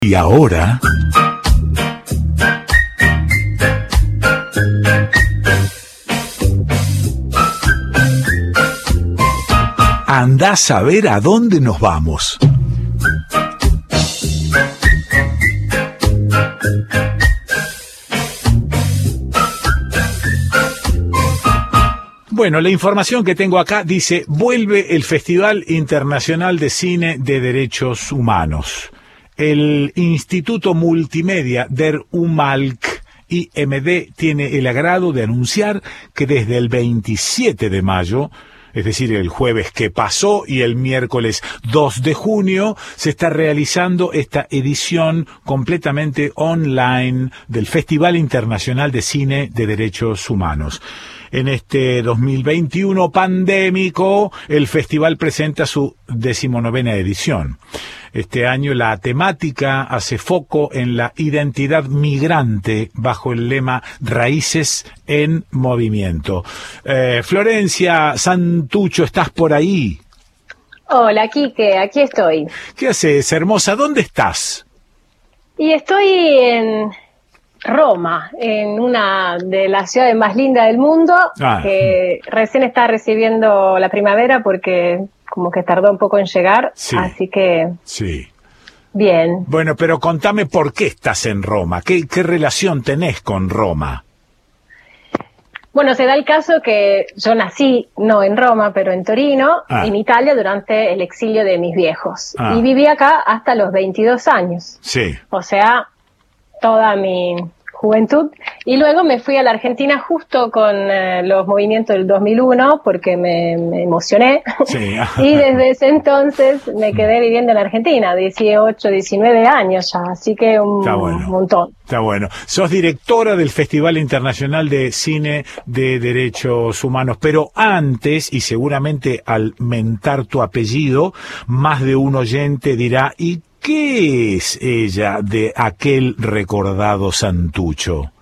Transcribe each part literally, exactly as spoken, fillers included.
Y ahora... andás a ver a dónde nos vamos. Bueno, la información que tengo acá dice: vuelve el Festival Internacional de Cine de Derechos Humanos. El Instituto Multimedia Der Umalk I M D tiene el agrado de anunciar que desde el veintisiete de mayo, es decir, el jueves que pasó y el miércoles dos de junio, se está realizando esta edición completamente online del Festival Internacional de Cine de Derechos Humanos. En este dos mil veintiuno pandémico, el festival presenta su decimonovena edición. Este año la temática hace foco en la identidad migrante bajo el lema Raíces en Movimiento. Eh, Florencia Santucho, ¿estás por ahí? Hola, Quique, aquí estoy. ¿Qué haces, hermosa? ¿Dónde estás? Y estoy en Roma, en una de las ciudades más lindas del mundo, ah. que recién está recibiendo la primavera porque como que tardó un poco en llegar, sí, así que... Sí. Bien. Bueno, pero contame por qué estás en Roma, ¿qué, qué relación tenés con Roma? Bueno, se da el caso que yo nací, no en Roma, pero en Torino, ah. en Italia, durante el exilio de mis viejos. Ah. Y viví acá hasta los veintidós años. Sí. O sea, toda mi juventud. Y luego me fui a la Argentina justo con eh, los movimientos del dos mil uno, porque me, me emocioné. Sí. Y desde ese entonces me quedé viviendo en la Argentina, dieciocho, diecinueve años ya, así que un bueno. montón. Está bueno. Sos directora del Festival Internacional de Cine de Derechos Humanos, pero antes, y seguramente al mentar tu apellido, más de un oyente dirá: ¿y qué es ella de aquel recordado Santucho?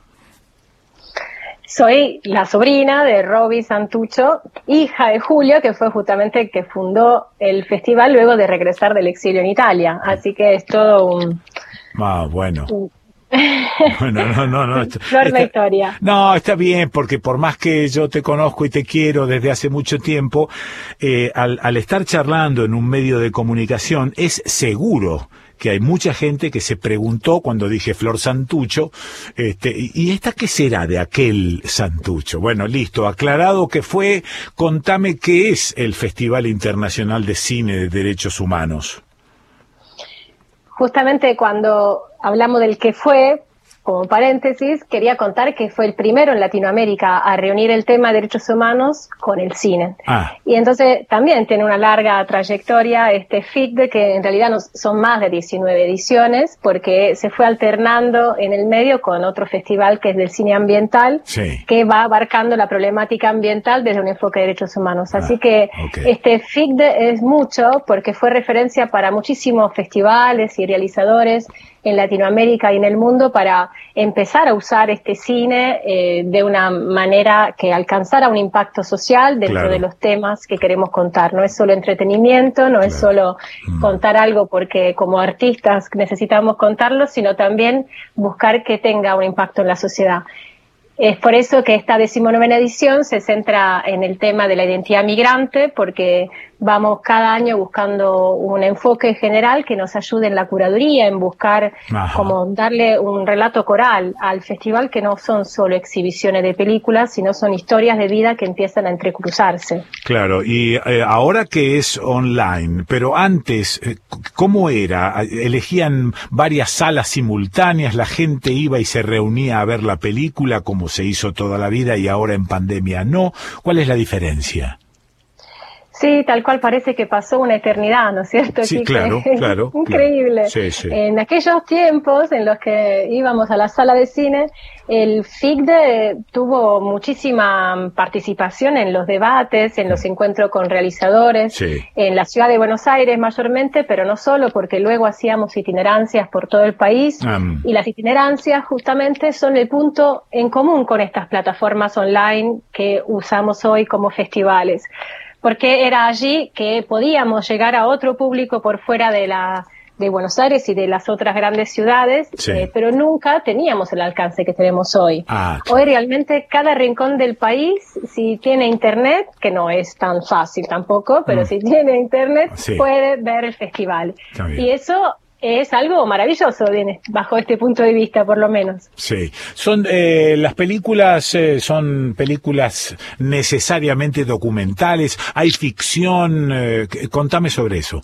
Soy la sobrina de Roby Santucho, hija de Julio, que fue justamente el que fundó el festival luego de regresar del exilio en Italia. Así que es todo un... Ah, bueno. Un, Bueno, no, no, no. Está, está, historia. No, está bien, porque por más que yo te conozco y te quiero desde hace mucho tiempo, eh, al, al estar charlando en un medio de comunicación, es seguro que hay mucha gente que se preguntó cuando dije Flor Santucho, este, ¿y esta qué será de aquel Santucho? Bueno, listo, aclarado que fue, contame qué es el Festival Internacional de Cine de Derechos Humanos. Justamente cuando hablamos del que fue, como paréntesis, quería contar que fue el primero en Latinoamérica a reunir el tema de derechos humanos con el cine. Ah. Y entonces también tiene una larga trayectoria este F I C D, que en realidad no, son más de diecinueve ediciones, porque se fue alternando en el medio con otro festival que es del cine ambiental, sí, que va abarcando la problemática ambiental desde un enfoque de derechos humanos. Así ah, que okay. este F I C D es mucho porque fue referencia para muchísimos festivales y realizadores en Latinoamérica y en el mundo para empezar a usar este cine eh, de una manera que alcanzara un impacto social dentro claro. de los temas que queremos contar. No es solo entretenimiento, no claro. es solo mm. contar algo porque como artistas necesitamos contarlo, sino también buscar que tenga un impacto en la sociedad. Es por eso que esta decimonovena edición se centra en el tema de la identidad migrante, porque vamos cada año buscando un enfoque general que nos ayude en la curaduría, en buscar Ajá. como darle un relato coral al festival, que no son solo exhibiciones de películas, sino son historias de vida que empiezan a entrecruzarse. Claro, y eh, ahora que es online, pero antes, eh, ¿cómo era? ¿Elegían varias salas simultáneas, la gente iba y se reunía a ver la película como se hizo toda la vida y ahora en pandemia no? ¿Cuál es la diferencia? Sí, tal cual parece que pasó una eternidad, ¿no es cierto? Sí, claro, claro. Increíble. Claro. Sí, sí. En aquellos tiempos en los que íbamos a la sala de cine, el F I C D tuvo muchísima participación en los debates, en los encuentros con realizadores, sí. en la ciudad de Buenos Aires mayormente, pero no solo, porque luego hacíamos itinerancias por todo el país, um. y las itinerancias justamente son el punto en común con estas plataformas online que usamos hoy como festivales. Porque era allí que podíamos llegar a otro público por fuera de la de Buenos Aires y de las otras grandes ciudades, sí. eh, pero nunca teníamos el alcance que tenemos hoy. Ah, hoy realmente cada rincón del país, si tiene internet, que no es tan fácil tampoco, pero mm. si tiene internet, sí. puede ver el festival. Y eso es algo maravilloso bajo este punto de vista, por lo menos. Sí, son eh, las películas eh, son películas necesariamente documentales, hay ficción, eh, contame sobre eso.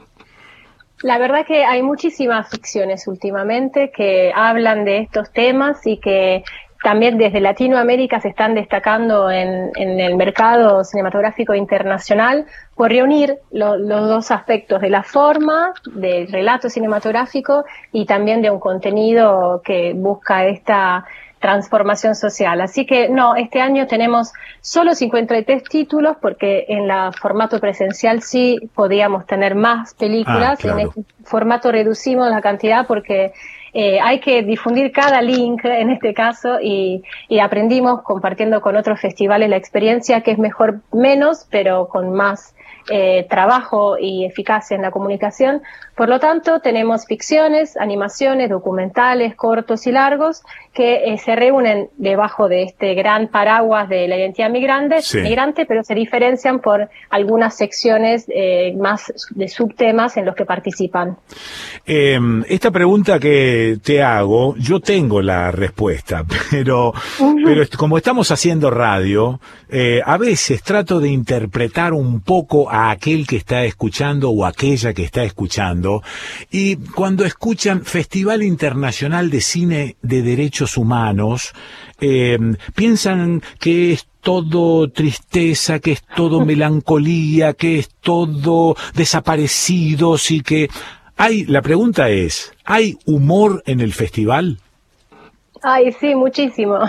La verdad que hay muchísimas ficciones últimamente que hablan de estos temas y que también desde Latinoamérica se están destacando en, en el mercado cinematográfico internacional por reunir lo, los dos aspectos de la forma, del relato cinematográfico y también de un contenido que busca esta transformación social. Así que no, este año tenemos solo cincuenta y tres títulos porque en el formato presencial sí podíamos tener más películas. Ah, claro. En este formato reducimos la cantidad porque Eh, hay que difundir cada link en este caso y, y aprendimos compartiendo con otros festivales la experiencia que es mejor menos, pero con más eh, trabajo y eficacia en la comunicación. Por lo tanto, tenemos ficciones, animaciones, documentales, cortos y largos que eh, se reúnen debajo de este gran paraguas de la identidad migrante, sí. migrante, pero se diferencian por algunas secciones eh, más de subtemas en los que participan. Eh, esta pregunta que te hago, yo tengo la respuesta, pero, uh-huh. pero como estamos haciendo radio, eh, a veces trato de interpretar un poco a aquel que está escuchando o aquella que está escuchando, y cuando escuchan Festival Internacional de Cine de Derechos Humanos, eh, piensan que es todo tristeza, que es todo melancolía, que es todo desaparecidos y que hay, la pregunta es, ¿hay humor en el festival? Ay, sí, muchísimo.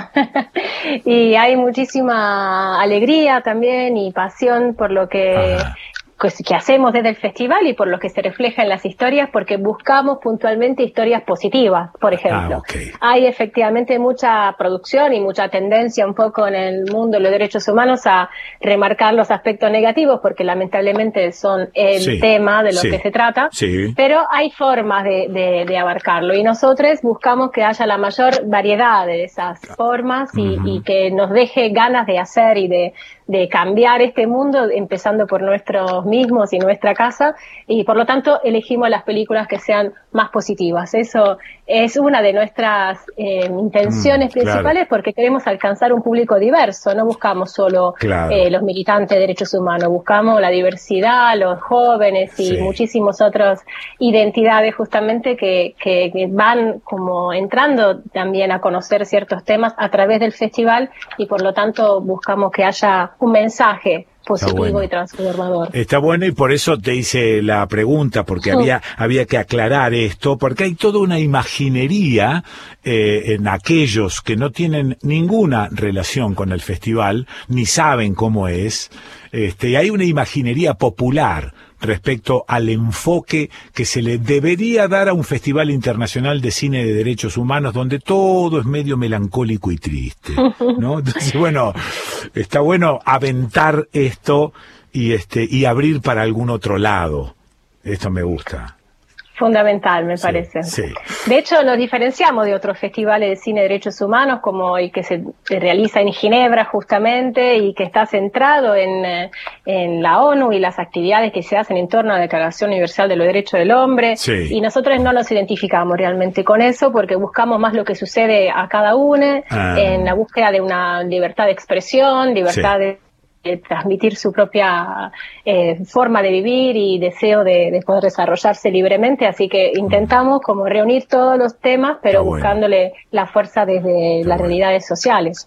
Y hay muchísima alegría también y pasión por lo que, pues, que hacemos desde el festival y por lo que se refleja en las historias, porque buscamos puntualmente historias positivas, por ejemplo. Ah, okay. Hay efectivamente mucha producción y mucha tendencia un poco en el mundo de los derechos humanos a remarcar los aspectos negativos, porque lamentablemente son el sí, tema de lo sí, que se trata, sí. pero hay formas de, de, de abarcarlo y nosotros buscamos que haya la mayor variedad de esas formas y, uh-huh. y que nos deje ganas de hacer y de, de cambiar este mundo, empezando por nosotros mismos y nuestra casa, y por lo tanto elegimos las películas que sean más positivas. Eso es una de nuestras eh, intenciones mm, principales, claro. porque queremos alcanzar un público diverso, no buscamos solo claro. eh, los militantes de derechos humanos, buscamos la diversidad, los jóvenes y sí. muchísimas otras identidades justamente que, que, que van como entrando también a conocer ciertos temas a través del festival y por lo tanto buscamos que haya un mensaje positivo bueno. y transformador. Está bueno y por eso te hice la pregunta, porque sí. había había que aclarar esto, porque hay toda una imaginería eh, en aquellos que no tienen ninguna relación con el festival, ni saben cómo es, este, y hay una imaginería popular respecto al enfoque que se le debería dar a un Festival Internacional de Cine de Derechos Humanos donde todo es medio melancólico y triste, ¿no? Entonces, bueno, está bueno aventar esto y este y abrir para algún otro lado. Esto me gusta. Fundamental, me parece. Sí, sí. De hecho, nos diferenciamos de otros festivales de cine de derechos humanos, como el que se realiza en Ginebra justamente y que está centrado en, en la ONU y las actividades que se hacen en torno a la Declaración Universal de los Derechos del Hombre. Sí. Y nosotros no nos identificamos realmente con eso porque buscamos más lo que sucede a cada uno, ah. en la búsqueda de una libertad de expresión, libertad sí. de transmitir su propia eh, forma de vivir y deseo de, de poder desarrollarse libremente, así que intentamos como reunir todos los temas, pero bueno. buscándole la fuerza desde Está las bueno. realidades sociales.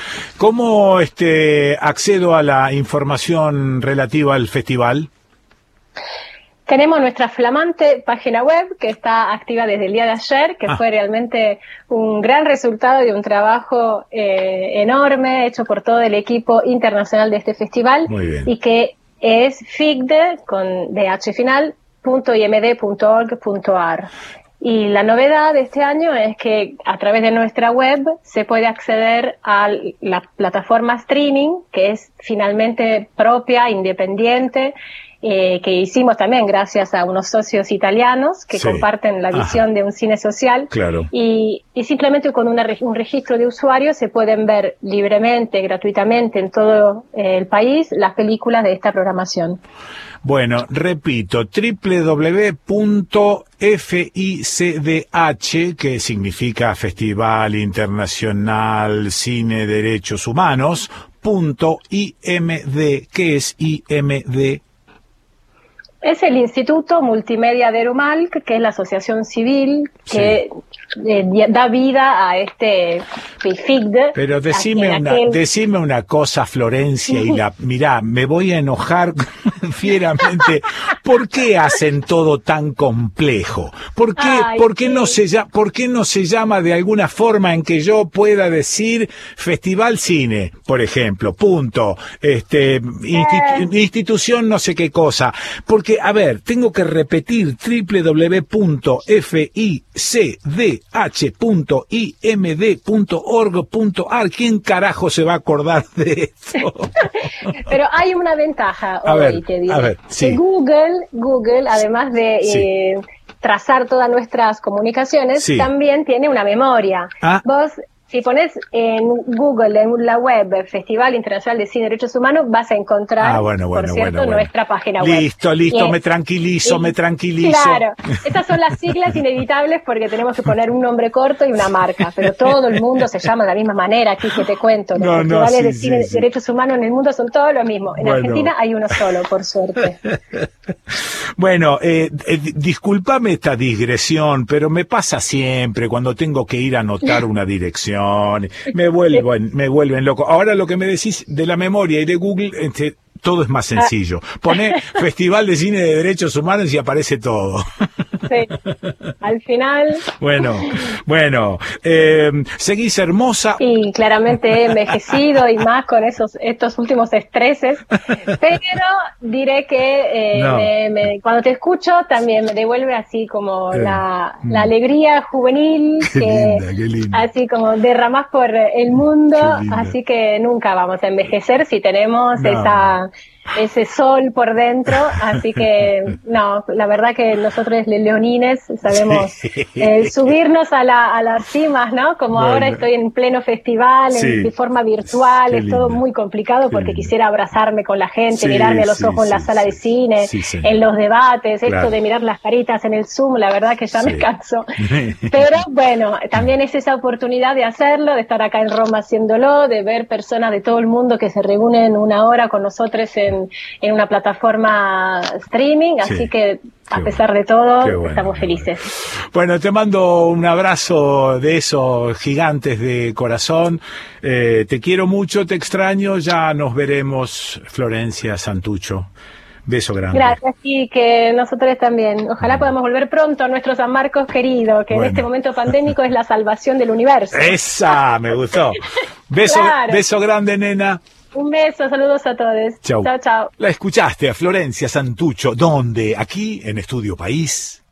¿Cómo este accedo a la información relativa al festival? Tenemos nuestra flamante página web que está activa desde el día de ayer, que ah. fue realmente un gran resultado de un trabajo eh, enorme hecho por todo el equipo internacional de este festival. Muy bien. Y que es figde con dh final punto i m d punto org punto a r. Y la novedad de este año es que a través de nuestra web se puede acceder a la plataforma streaming, que es finalmente propia, independiente, eh, que hicimos también gracias a unos socios italianos que sí. comparten la visión Ajá. de un cine social. Claro. Y, y simplemente con una, un registro de usuarios se pueden ver libremente, gratuitamente en todo eh, el país las películas de esta programación. Bueno, repito, doble u doble u doble u punto F I C D H, que significa Festival Internacional Cine Derechos Humanos, punto I M D. ¿Qué es I M D? Es el Instituto Multimedia de Umalk, que es la asociación civil que sí. eh, da vida a este F I C D. Pero decime una, aquel... decime una cosa, Florencia, y la, mirá, me voy a enojar fieramente. ¿Por qué hacen todo tan complejo? ¿Por qué, Ay, ¿por qué sí. no se llama, por qué no se llama de alguna forma en que yo pueda decir Festival Cine, por ejemplo, punto, este, eh. institu institución no sé qué cosa? Porque a ver, tengo que repetir doble u doble u doble u punto F I C D H punto I M D punto org punto A R. ¿Quién carajo se va a acordar de eso? Pero hay una ventaja a hoy, ver, te digo. A ver, sí. Google, Google, además de sí. eh, trazar todas nuestras comunicaciones, sí. también tiene una memoria. Ah. Vos, si pones en Google, en la web, Festival Internacional de Cine y Derechos Humanos, vas a encontrar, ah, bueno, bueno, por cierto, bueno, bueno. nuestra página web. Listo, listo, y me tranquilizo, y, me tranquilizo. Claro, estas son las siglas inevitables porque tenemos que poner un nombre corto y una marca, pero todo el mundo se llama de la misma manera, aquí que te cuento. Los no, festivales no, sí, de cine y sí, sí. derechos humanos en el mundo son todos lo mismo. En bueno. Argentina hay uno solo, por suerte. Bueno, eh, eh, discúlpame esta digresión, pero me pasa siempre cuando tengo que ir a anotar una dirección. Me vuelven, me vuelven loco. Ahora lo que me decís de la memoria y de Google, este, todo es más sencillo. Poné Festival de Cine de Derechos Humanos y aparece todo. Sí, al final. Bueno, bueno, eh, seguís hermosa. Y claramente he envejecido y más con esos estos últimos estreses, pero diré que eh, no. me, me, cuando te escucho también me devuelve así como eh, la, mm. la alegría juvenil qué que linda, qué linda. Así como derramás por el mundo, así que nunca vamos a envejecer si tenemos no. esa ese sol por dentro, así que no, la verdad que nosotros leonines sabemos sí. eh, subirnos a, la, a las cimas, ¿no? Como bueno. ahora estoy en pleno festival, sí. en de forma virtual, Qué es linda. todo muy complicado Qué porque linda. quisiera abrazarme con la gente, sí, mirarme a los sí, ojos sí, en la sala sí. de cine, sí, en los debates, claro. esto de mirar las caritas en el Zoom, la verdad que ya sí. me canso. Pero bueno, también es esa oportunidad de hacerlo, de estar acá en Roma haciéndolo, de ver personas de todo el mundo que se reúnen una hora con nosotros en en una plataforma streaming, así sí, que a pesar bueno, de todo bueno, estamos felices. Bueno, te mando un abrazo de esos gigantes de corazón, eh, te quiero mucho, te extraño, ya nos veremos, Florencia Santucho. Beso grande. Gracias, y que nosotros también. Ojalá mm. podamos volver pronto a nuestro San Marcos querido, que bueno. en este momento pandémico es la salvación del universo. ¡Esa! Me gustó. Beso, claro. beso grande, nena. Un beso, saludos a todos. Chau. Chao, chao. La escuchaste a Florencia Santucho. ¿Dónde? Aquí en Estudio País.